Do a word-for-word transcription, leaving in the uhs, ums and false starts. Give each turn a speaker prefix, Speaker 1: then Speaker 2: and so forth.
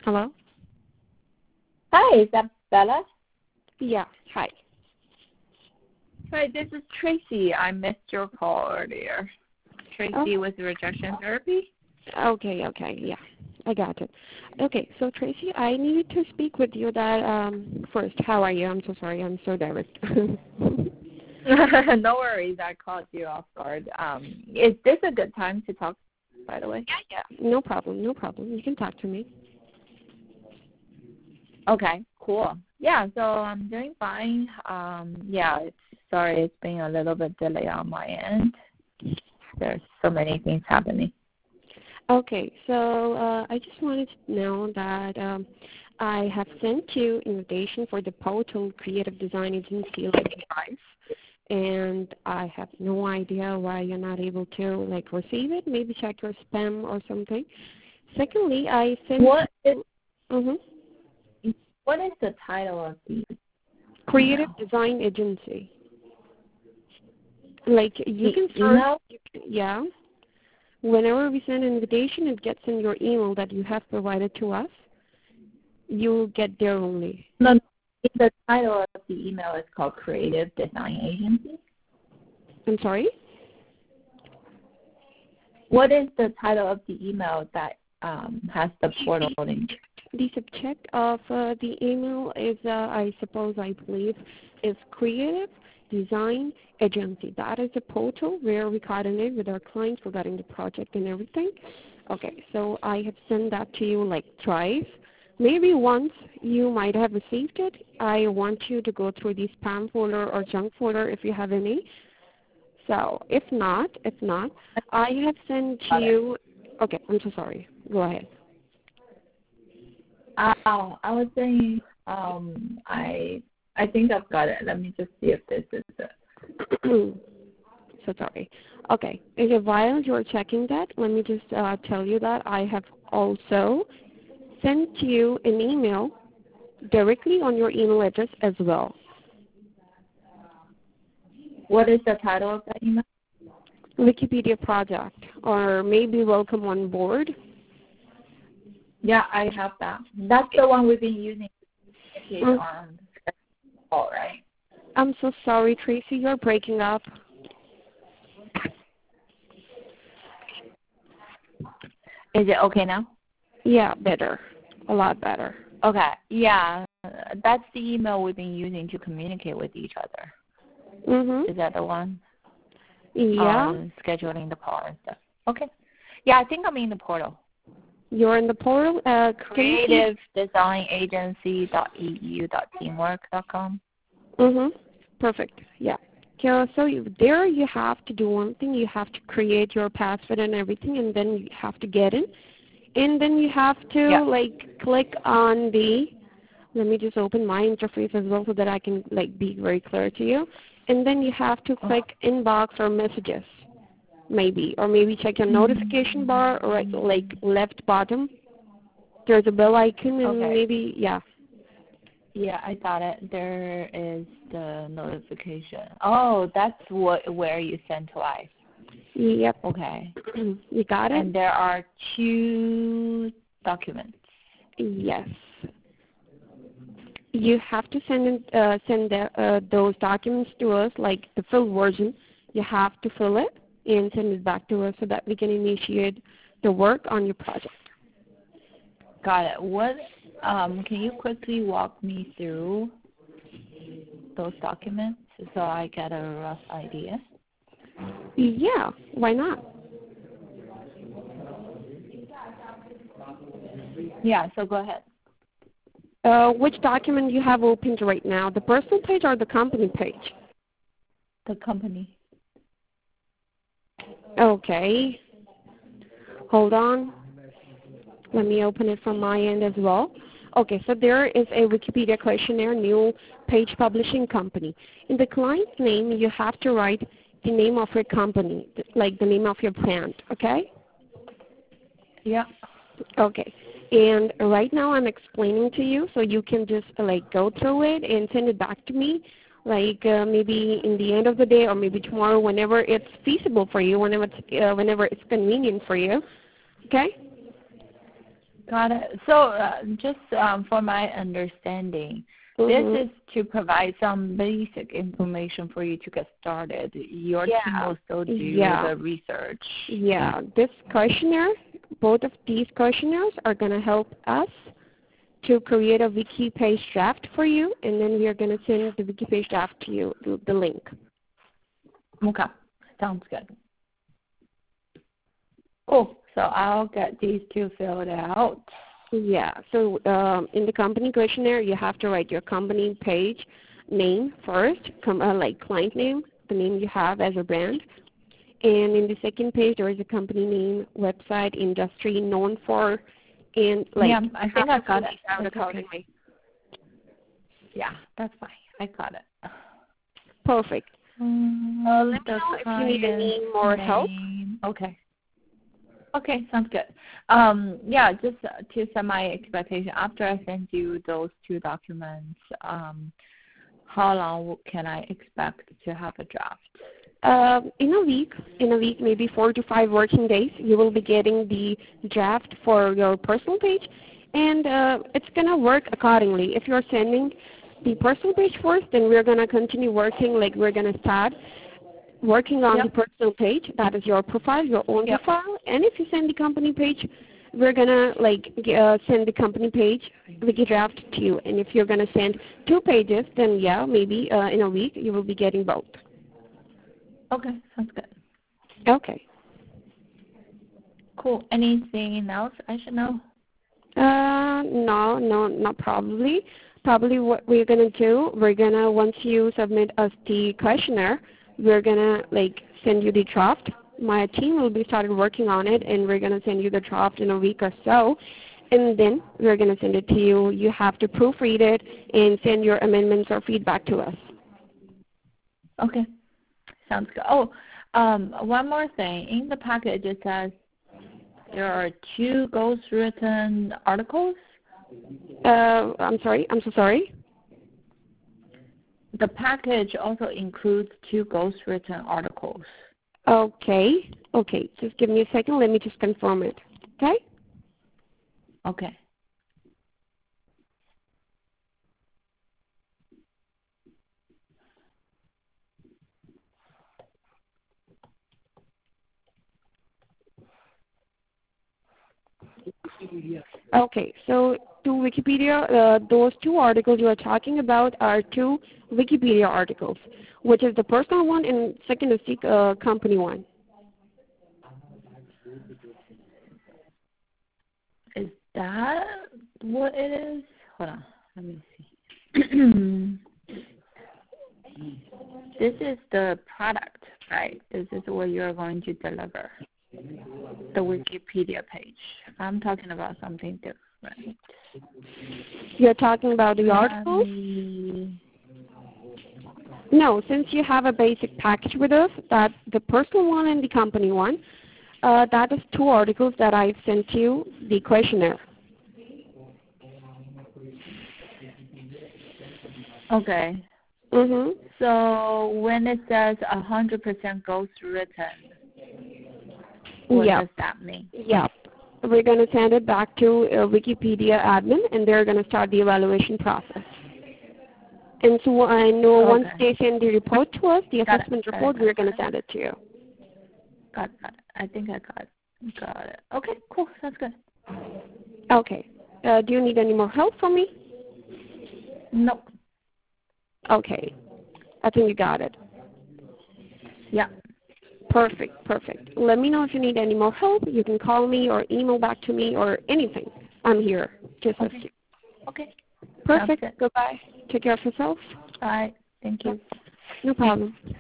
Speaker 1: Hello?
Speaker 2: Hi, is that Bella?
Speaker 1: Yeah, hi.
Speaker 2: Hi, this is Tracy. I missed your call earlier. Tracy
Speaker 1: Oh,
Speaker 2: with rejection therapy?
Speaker 1: okay, okay, yeah, I got it. Okay, so Tracy, I needed to speak with you that, um, first, how are you? I'm so sorry, I'm so direct.
Speaker 2: No worries, I caught you off guard. Um, is this a good time to talk, by the way?
Speaker 1: Yeah, yeah, no problem, no problem. You can talk to me.
Speaker 2: Okay, cool. Yeah, so I'm doing fine. Um, yeah, it's, sorry it's been a little bit delayed on my end. There's so many things happening.
Speaker 1: Okay, so uh, I just wanted to know that um, I have sent you invitation for the Portal Creative Design Agency like Drive, and I have no idea why you're not able to like receive it. Maybe check your spam or something. Secondly, I sent
Speaker 2: What is,
Speaker 1: mm-hmm,
Speaker 2: what is the title of the
Speaker 1: Creative
Speaker 2: email?
Speaker 1: Design Agency. Like you
Speaker 2: The
Speaker 1: can search,
Speaker 2: email?
Speaker 1: you can, yeah. Whenever we send an invitation, it gets in your email that you have provided to us. You'll get there only.
Speaker 2: No, the title of the email is called Creative Design Agency.
Speaker 1: I'm sorry?
Speaker 2: What is the title of the email that um, has the portal link?
Speaker 1: The subject of uh, the email is, uh, I suppose, I believe, is Creative Design Agency. That is a portal where we coordinate with our clients regarding the project and everything. Okay, so I have sent that to you like twice. Maybe once you might have received it. I want you to go through the spam folder or junk folder if you have any. So if not, if not, I have sent to
Speaker 2: Got it.
Speaker 1: you. Okay, I'm so sorry. Go ahead.
Speaker 2: Oh, I was saying, um, I I think I've got it. Let me just see if this is it.
Speaker 1: So sorry. Okay. Okay, while you're checking that, let me just uh, tell you that I have also sent you an email directly on your email address as well.
Speaker 2: What is the title of that email?
Speaker 1: Wikipedia project, or maybe welcome on board.
Speaker 2: Yeah, I have that. That's the one we've been using to communicate
Speaker 1: Mm,
Speaker 2: on all right.
Speaker 1: I'm so sorry, Tracy. You're breaking up.
Speaker 2: Is it okay now?
Speaker 1: Yeah, better. A lot better.
Speaker 2: Okay. Yeah, that's the email we've been using to communicate with each other.
Speaker 1: Mhm.
Speaker 2: Is that the one?
Speaker 1: Yeah.
Speaker 2: On scheduling the call and stuff. Okay. Yeah, I think I'm in the portal.
Speaker 1: You're in the portal. Uh, can you see?
Speaker 2: creative design agency dot e u dot teamwork dot com.
Speaker 1: Mhm. Perfect. Yeah. Yeah, so you, there you have to do one thing. You have to create your password and everything, and then you have to get in. And then you have to
Speaker 2: Yeah.
Speaker 1: like click on the. Let me just open my interface as well so that I can like be very clear to you. And then you have to click inbox or messages, maybe, or maybe check your notification bar or like, like left bottom. There's a bell icon, and
Speaker 2: Okay.
Speaker 1: maybe yeah.
Speaker 2: Yeah, I got it. There is the notification. Oh, that's what where you send twice.
Speaker 1: Yep.
Speaker 2: Okay.
Speaker 1: You got it?
Speaker 2: And there are two documents.
Speaker 1: Yes. You have to send in, uh, send the, uh, those documents to us, like the full version. You have to fill it and send it back to us so that we can initiate the work on your project.
Speaker 2: Got it. What um can you quickly walk me through those documents so I get a rough idea?
Speaker 1: Yeah, why not?
Speaker 2: Yeah, so go ahead.
Speaker 1: Uh, which document you have opened right now, the personal page or the company page?
Speaker 2: The company.
Speaker 1: Okay. Hold on. Let me open it from my end as well. Okay, so there is a Wikipedia questionnaire, new page publishing company. In the client's name, you have to write the name of your company, like the name of your brand, okay?
Speaker 2: Yeah.
Speaker 1: Okay. And right now I'm explaining to you, so you can just uh, like go through it and send it back to me, like uh, maybe in the end of the day or maybe tomorrow, whenever it's feasible for you, whenever it's, uh, whenever it's convenient for you, okay?
Speaker 2: Got it. So uh, just um, for my understanding,
Speaker 1: Mm-hmm.
Speaker 2: this is to provide some basic information for you to get started. Your
Speaker 1: Yeah.
Speaker 2: team will still do
Speaker 1: Yeah.
Speaker 2: the research.
Speaker 1: Yeah. This questionnaire, both of these questionnaires are going to help us to create a wiki page draft for you, and then we are going to send the wiki page draft to you, the, the link.
Speaker 2: Okay. Sounds good. Cool. So I'll get these two filled out.
Speaker 1: Yeah. So um, in the company questionnaire, you have to write your company page name first, com- uh, like client name, the name you have as a brand. And in the second page, there is a company name, website, industry, known for, and like.
Speaker 2: Yeah, I think I got it.
Speaker 1: Out
Speaker 2: That's
Speaker 1: accordingly.
Speaker 2: okay. Yeah, that's fine. I got it.
Speaker 1: Perfect.
Speaker 2: Um,
Speaker 1: Uh, let me
Speaker 2: the
Speaker 1: know if you need any
Speaker 2: client's
Speaker 1: more help.
Speaker 2: name. Okay. Okay, sounds good. Um, yeah, just uh, to set my expectation, after I send you those two documents, um, how long can I expect to have a draft?
Speaker 1: Uh, in a week, in a week, maybe four to five working days, you will be getting the draft for your personal page, and uh, it's going to work accordingly. If you're sending the personal page first, then we're going to continue working, like we're going to start working on
Speaker 2: Yep.
Speaker 1: the personal page. That is your profile, your own
Speaker 2: Yep.
Speaker 1: profile. And if you send the company page, we're going to like uh, send the company page wiki draft to you. And if you're going to send two pages, then yeah, maybe uh, in a week you will be getting both.
Speaker 2: Okay, sounds good.
Speaker 1: Okay.
Speaker 2: Cool. Anything else I should know?
Speaker 1: Uh, no, no, not probably. Probably what we're going to do, we're going to, once you submit us the questionnaire, we're going to like send you the draft. My team will be started working on it, and we're going to send you the draft in a week or so. And then we're going to send it to you. You have to proofread it and send your amendments or feedback to us.
Speaker 2: Okay, sounds good. Oh, um, one more thing. In the package, it says there are two ghostwritten articles.
Speaker 1: Uh, I'm sorry. I'm so sorry.
Speaker 2: The package also includes two ghostwritten articles.
Speaker 1: Okay. Okay. Just give me a second. Let me just confirm it. Okay?
Speaker 2: Okay.
Speaker 1: Okay, so to Wikipedia, uh, those two articles you are talking about are two Wikipedia articles, which is the personal one and second is the uh, company one.
Speaker 2: Is that what it is? Hold on. Let me see. This is the product, right? This is what you're going to deliver. The Wikipedia page. I'm talking about something different.
Speaker 1: You're talking about the articles?
Speaker 2: Me...
Speaker 1: No, since you have a basic package with us, that the personal one and the company one, uh, that is two articles that I've sent you, the questionnaire.
Speaker 2: Okay.
Speaker 1: Mm-hmm.
Speaker 2: So when it says one hundred percent ghostwritten, what
Speaker 1: Yep.
Speaker 2: does that mean?
Speaker 1: Yep. We're going to send it back to uh, Wikipedia admin, and they're going to start the evaluation process. And so I know
Speaker 2: Okay.
Speaker 1: once they send the report to us, the
Speaker 2: Got
Speaker 1: assessment
Speaker 2: it.
Speaker 1: report,
Speaker 2: Got it.
Speaker 1: we're going to send it to you.
Speaker 2: Got it. Got it. I think I got it. Got it. Okay, cool. Sounds good.
Speaker 1: Okay. Uh, do you need any more help from me?
Speaker 2: Nope.
Speaker 1: Okay. I think you got it.
Speaker 2: Yeah.
Speaker 1: Perfect. Perfect. Let me know if you need any more help. You can call me or email back to me or anything. I'm here to assist
Speaker 2: Okay.
Speaker 1: you.
Speaker 2: Okay.
Speaker 1: Perfect. Goodbye. Take care of yourself.
Speaker 2: Bye. Thank you.
Speaker 1: No problem.